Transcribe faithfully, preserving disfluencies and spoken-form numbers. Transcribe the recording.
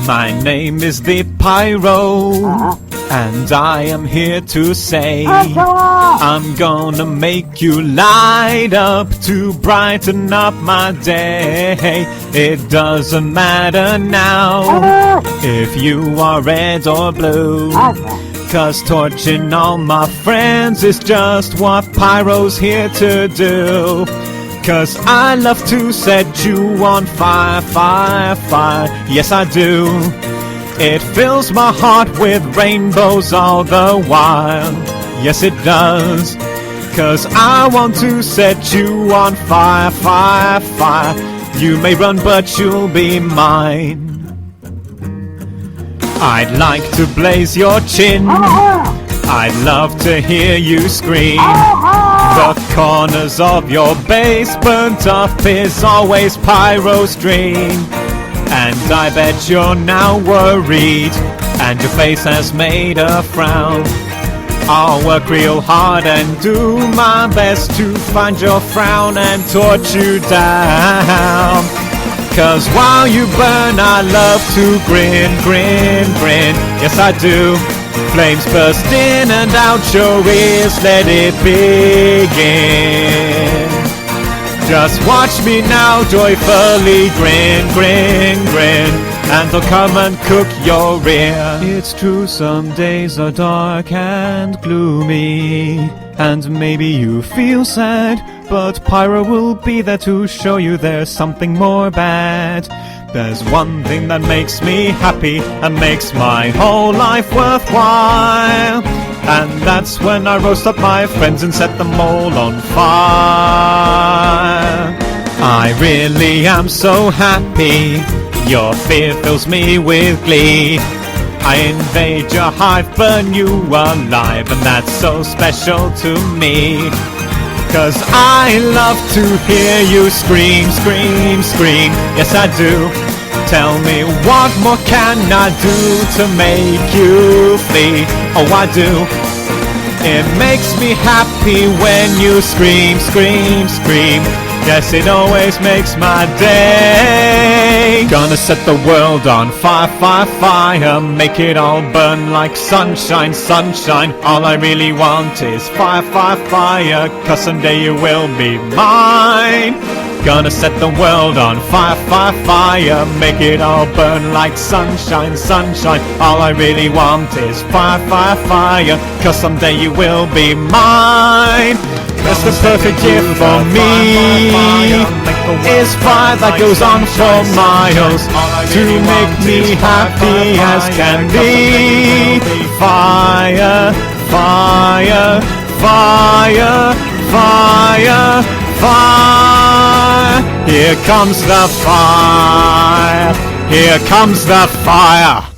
My name is the Pyro, Uh-huh. and I am here to say Oh, go on. I'm gonna make you light up to brighten up my day. It doesn't matter now Uh, if you are red or blue, okay. 'cause torching all my friends is just what Pyro's here to do. 'Cause I love to set you on fire, fire, fire, yes I do. It fills my heart with rainbows all the while, yes it does. 'Cause I want to set you on fire, fire, fire. You may run but you'll be mine. I'd like to blaze your chin, Uh-huh. I'd love to hear you scream. Uh-huh. The corners of your base burnt up is always Pyro's dream. And I bet you're now worried, and your face has made a frown. I'll work real hard and do my best to find your frown and torch you down. 'Cause while you burn I love to grin, grin, grin, yes I do. Flames burst in and out your ears, let it begin. Just watch me now joyfully grin, grin, grin, and I'll come and cook your rear. It's true some days are dark and gloomy, and maybe you feel sad, but Pyro will be there to show you there's something more bad. There's one thing that makes me happy and makes my whole life worthwhile, and that's when I roast up my friends and set them all on fire. I really am so happy, your fear fills me with glee. I invade your hive, burn you alive, and that's so special to me. 'Cause I love to hear you scream, scream, scream, yes I do. Tell me what more can I do to make you flee? Oh I do. It makes me happy when you scream, scream, scream. Yes, it always makes my day. Gonna set the world on fire, fire, fire. Make it all burn like sunshine, sunshine. All I really want is fire, fire, fire. 'Cause someday you will be mine. Gonna set the world on fire, fire, fire. Make it all burn like sunshine, sunshine. All I really want is fire, fire, fire. 'Cause someday you will be mine. That's the perfect gift for me, is fire that goes on for miles, to make me happy as can be. Fire, fire, fire, fire, fire. Here comes the fire, here comes the fire.